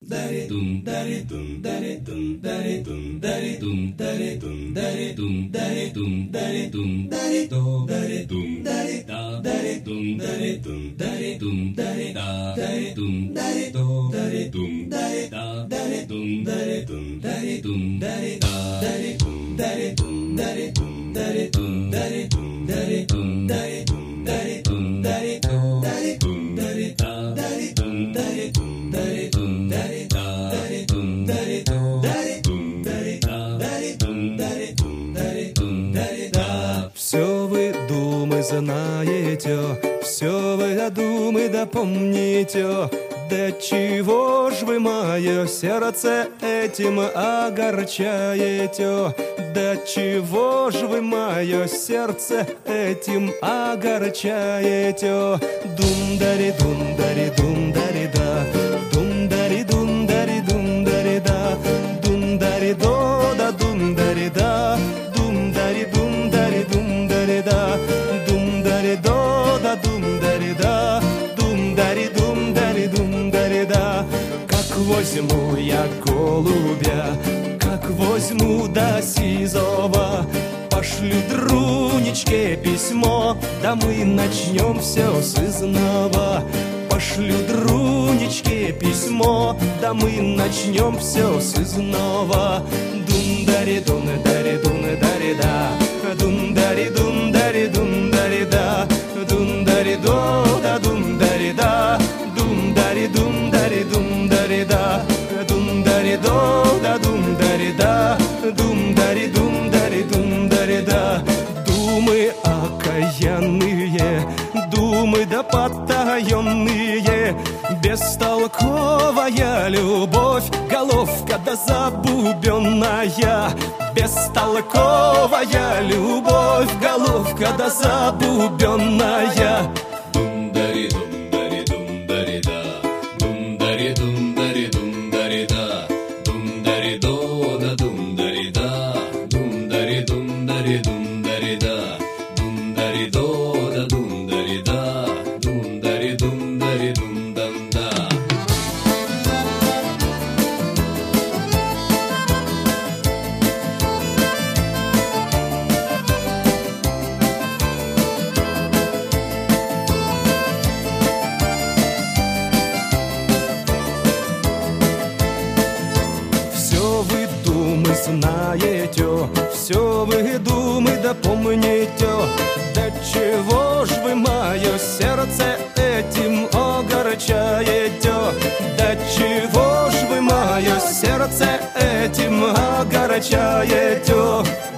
Все вы, думы, знаете, все вы, думы, да помните, да чего ж вы мое сердце этим огорчаете? Да чего ж вы мое сердце этим огорчаете? Дум-дари-дум-дари-дум-дари-да, дум-дари-дум-дари-дум-дари-да, дум-дари-до-да, дум-дари-да, дум-дари-дум-дари-дум-дари-да, дум-дари-до-да, дум-дари-да, дум-дари-дум-дари-дум-дари-да. Как возьму я голубя, как возьму до сизова, пошлю Друнечке письмо, да мы начнем все с изнова. Пошлю Друнечке письмо, да мы начнем все с изнова. Дум-дари-дум-дари-дум-дари-да, дум-дари-дум-дари-дум-дари-да, дум-дари-до-да, дум-дари-да, дум-дари-дум-дари-дум-дари-да, дум-дари-до-да, дум-дари-да, дум-дари-дум-дари-дум-дари-да. Думы окаянные, думы да потаенные, бестолковая любовь, головка да забубенная. Бестолковая любовь, головка да забубенная. Дум-дари-дум-дари-дум-дари-да, дум-дари-дум-дари-дум-дари-да, дум-дари-до-да, дум-дари-да, дум-дари-дум-дари-дум-дари-да, дум-дари-до-да, дум-дари-да, дум-дари-дум-дари-дум-дам-да. Знаете, все вы, думы, да помните, да чего ж вы мое сердце этим огорчаете? Да чего ж вы мое сердце этим огорчаете?